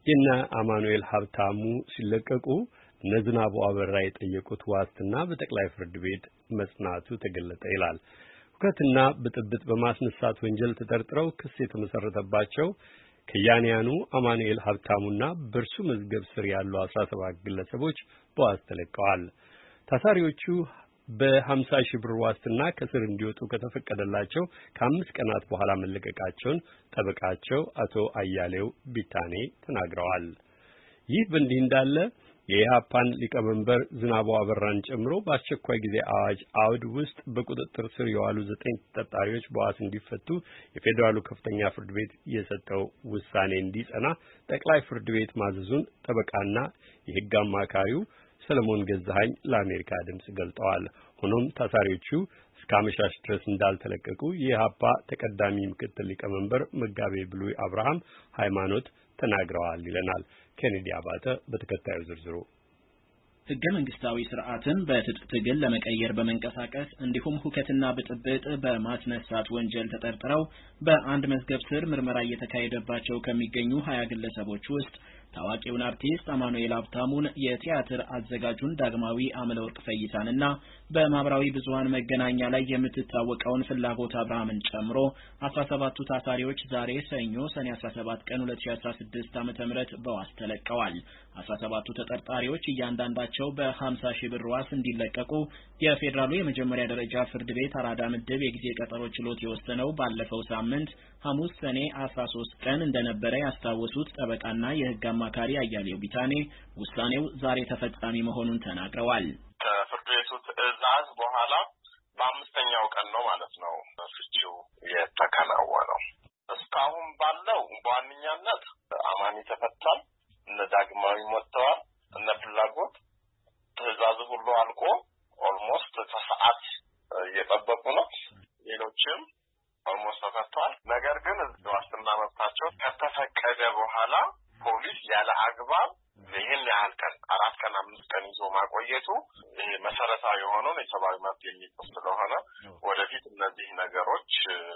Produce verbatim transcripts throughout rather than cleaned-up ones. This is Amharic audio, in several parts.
የነ አማኑኤል ሀብታሙ ሲለቀቁ እነ ዝናቡ አበራ የጠየቁት ዋስትና በጠቅላይ ፍርድ ቤት መጽናቱ ተገለጠ ይላል። ሁከትና ብጥብጥ በማስነሳት ወንጀል ተጠርጥረው ክስ የተመሰረተባቸው ከያንያኑ አማኑኤል ሀብታሙና በርሱ መዝገብ ስር ያሉ አስራ ሰባት ግለሰቦች በዋስ ተለቀዋል። ታሳሪዎቹ በሀምሳ ሺህ ብር ዋስትና ከስር እንዲወጡ ከተፈቀደላቸው ከአምስት ቀናት በኋላ መለቀቃቸውን ጠበቃቸው አቶ አያሌው ቢታኔ ተናግረዋል። ይህ በእንዲህ እንዳለ የኢህአፓን ሊቀመንበር ዝናቡ አበራን ጨምሮ በአስቸኳይ ጊዜ አዋጅ አውድ ውስጥ በቁጥጥር ስር የዋሉ ዘጠኝ ተጠርጣሪዎች በዋስ እንዲፈቱ የፌዴራሉ ከፍተኛ ፍርድ ቤት የሰጠው ውሳኔ እንዲጸና ጠቅላይ ፍርድ ቤት ማዘዙን ጠበቃና የሕግ አማካሪው ሰለሞን ገዛኸኝ ለአሜሪካ ድምጽ ገልጠዋል። ሆኖም ታሳሪዎቹ እስከ አመሻሽ ድረስ እንዳልተለቀቁ የኢህአፓ ተቀዳሚ ምክትል ሊቀመንበር መጋቤ ብሉይ አብርሃም ሃይማኖት ተናግረዋል ይለናል ኬኔዲ አባተ በተከታዩ ዝርዝሩ። ህገ መንግስታዊ ስርዓትን በትጥቅ ትግል ለመቀየር በመንቀሳቀስ እንዲሁም ሁከትና ብጥብጥ በማስነሳት ወንጀል ተጠርጥረው በአንድ መዝገብ ስር ምርመራ እየተካሄደባቸው ከሚገኙ ሀያ ግለሰቦች ውስጥ ታዋቂውን አርቲስት አማኑኤል ሀብታሙን፣ የቲያትር አዘጋጁን ዳግማዊ አምለወርቅ ፈይሳንና በማህበራዊ ብዙሃን መገናኛ ላይ የምትታወቀውን ፍላጎት አብርሃምን ጨምሮ አስራ ሰባቱ ታሳሪዎች ዛሬ ሰኞ ሰኔ አስራ ሰባት ቀን ሁለት ሺህ አስራ ስድስት ዓመተ ምህረት በዋስ ተለቀዋል። አስራ ሰባቱ ተጠርጣሪዎች እያንዳንዳቸው በሀምሳ ሺህ ብር ዋስ እንዲለቀቁ የፌዴራሉ የመጀመሪያ ደረጃ ፍርድ ቤት አራዳ ምድብ የጊዜ ቀጠሮ ችሎት የወሰነው ባለፈው ሳምንት ሐሙስ ሰኔ አስራ ሶስት ቀን እንደነበረ ያስታወሱት ጠበቃና የሕግ አማካሪ አያሌው ቢታኔ ውሳኔው ዛሬ ተፈጻሚ መሆኑን ተናግረዋል። ከፍርድ ቤቱ ትዕዛዝ በኋላ በአምስተኛው ቀን ነው ማለት ነው ፍቺው የተከናወነው። እስካሁን ባለው በዋነኛነት አማኒ ተፈቷል፣ እነ ዳግማዊ ወጥተዋል፣ እነ ፍላጎት ትዕዛዙ ሁሉ አልቆ ኦልሞስት ከሰዓት እየጠበቁ ነው። ሌሎችም ኦልሞስት ተፈቷል። ነገር ግን ዋስትና መብታቸው ከተፈቀደ በኋላ ፖሊስ ያለ አግባብ ይህን ያህል ቀን አራት ቀን አምስት ቀን ይዞ ማቆየቱ ይሄ መሰረታዊ የሆነውን የሰብአዊ መብት የሚጥስ ስለሆነ ወደፊት እነዚህ ነገሮች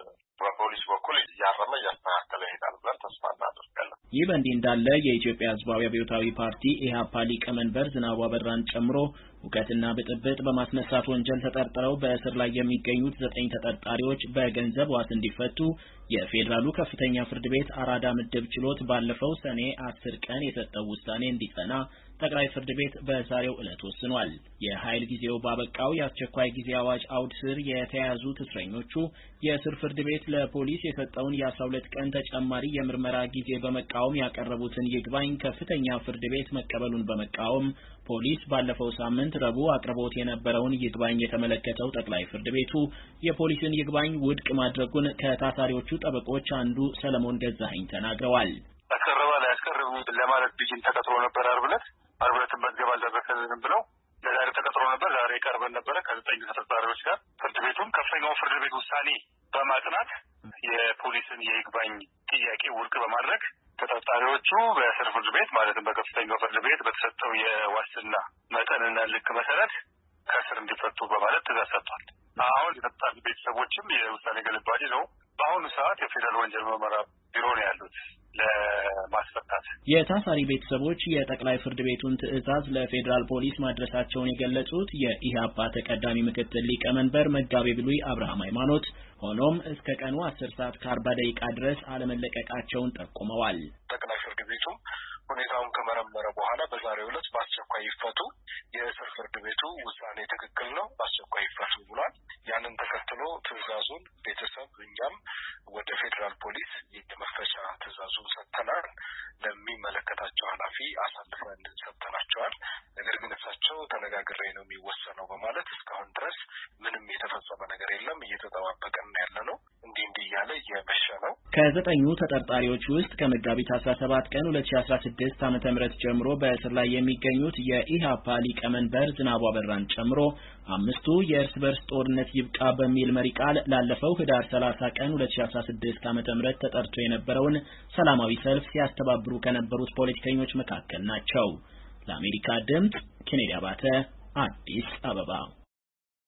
በፖሊስ በኩል እያረመ እያስተካከለ ይሄዳል ብለን ተስፋ እናደርጋለን። ይህ በእንዲህ እንዳለ የኢትዮጵያ ሕዝባዊ አብዮታዊ ፓርቲ ኢህአፓ ሊቀመንበር ዝናቡ አበራን ጨምሮ ሁከትና ብጥብጥ በማስነሳት ወንጀል ተጠርጥረው በእስር ላይ የሚገኙት ዘጠኝ ተጠርጣሪዎች በገንዘብ ዋስ እንዲፈቱ የፌዴራሉ ከፍተኛ ፍርድ ቤት አራዳ ምድብ ችሎት ባለፈው ሰኔ አስር ቀን የሰጠው ውሳኔ እንዲጸና ጠቅላይ ፍርድ ቤት በዛሬው ዕለት ወስኗል። የኃይል ጊዜው ባበቃው የአስቸኳይ ጊዜ አዋጅ አውድ ስር የተያዙት እስረኞቹ የስር ፍርድ ቤት ለፖሊስ የሰጠውን የአስራ ሁለት ቀን ተጨማሪ የምርመራ ጊዜ በመቃወም ያቀረቡትን ይግባኝ ከፍተኛ ፍርድ ቤት መቀበሉን በመቃወም ፖሊስ ባለፈው ሳምንት ረቡዕ አቅርቦት የነበረውን ይግባኝ የተመለከተው ጠቅላይ ፍርድ ቤቱ የፖሊስን ይግባኝ ውድቅ ማድረጉን ከታሳሪዎቹ ጠበቆች አንዱ ሰለሞን ገዛኸኝ ተናግረዋል። አስቀርባ ላይ አስቀርቡ ለማለት ቢጅን ተቀጥሮ ነበር። ዓርብ ዕለት ዓርብ ዕለት መዝገብ አልደረሰንም ብለው ለዛሬ ተቀጥሮ ነበር። ዛሬ ቀርበን ነበረ ከዘጠኝ ተጠርጣሪዎች ጋር። ፍርድ ቤቱም ከፍተኛው ፍርድ ቤት ውሳኔ በማጽናት የፖሊስን የይግባኝ ጥያቄ ውድቅ በማድረግ ተጠርጣሪዎቹ በስር ፍርድ ቤት ማለትም በከፍተኛው ፍርድ ቤት በተሰጠው የዋስትና መጠንና ልክ መሰረት ከስር እንዲፈቱ በማለት ትዕዛዝ ሰጥቷል። አሁን የተጠርጣሪ ቤተሰቦችም የውሳኔ ግልባጭ ነው። በአሁኑ ሰዓት የፌዴራል ወንጀል ምርመራ ቢሮ ነው ያሉት ለማስፈታት። የታሳሪ ቤተሰቦች የጠቅላይ ፍርድ ቤቱን ትዕዛዝ ለፌዴራል ፖሊስ ማድረሳቸውን የገለጹት የኢህአፓ ተቀዳሚ ምክትል ሊቀመንበር መጋቤ ብሉይ አብርሃም ሃይማኖት ሆኖም እስከ ቀኑ አስር ሰዓት ከአርባ ደቂቃ ድረስ አለመለቀቃቸውን ጠቁመዋል። ጠቅላይ ፍርድ ቤቱ ሁኔታውን ከመረመረ በኋላ በዛሬው ዕለት በአስቸኳይ ይፈቱ፣ የእስር ፍርድ ቤቱ ውሳኔ ትክክል ነው፣ በአስቸኳይ ይፈቱ ብሏል። ያንን ተከትሎ ትዕዛዙን ቤተሰብ እኛም ወደ ፌዴራል ፖሊስ የመፈቻ ትዕዛዙን ሰጥተናል። ለሚመለከታቸው ኃላፊ አሳልፈን ሰጥተናቸዋል። ነገር ግን እሳቸው ተነጋግሬ ነው የሚወሰነው በማለት እስካሁን ድረስ ምንም የተፈጸመ ነገር የለም፣ እየተጠባበቀን ያለ ነው። እንዲህ እንዲህ እያለ እየመሸ ነው። ከዘጠኙ ተጠርጣሪዎች ውስጥ ከመጋቢት አስራ ሰባት ቀን ሁለት ሺህ አስራ ስድስት ዓመተ ምህረት ጀምሮ በእስር ላይ የሚገኙት የኢህአፓ ሊቀመንበር ዝናቡ አበራን ጨምሮ አምስቱ የእርስ በርስ ጦርነት ይብቃ በሚል መሪ ቃል ላለፈው ህዳር ሰላሳ ቀን ሁለት ሺህ አስራ ስድስት ዓመተ ምህረት ተጠርቶ የነበረውን ሰላማዊ ሰልፍ ሲያስተባብሩ ከነበሩት ፖለቲከኞች መካከል ናቸው። ለአሜሪካ ድምጽ ኬኔዲ አባተ አዲስ አበባ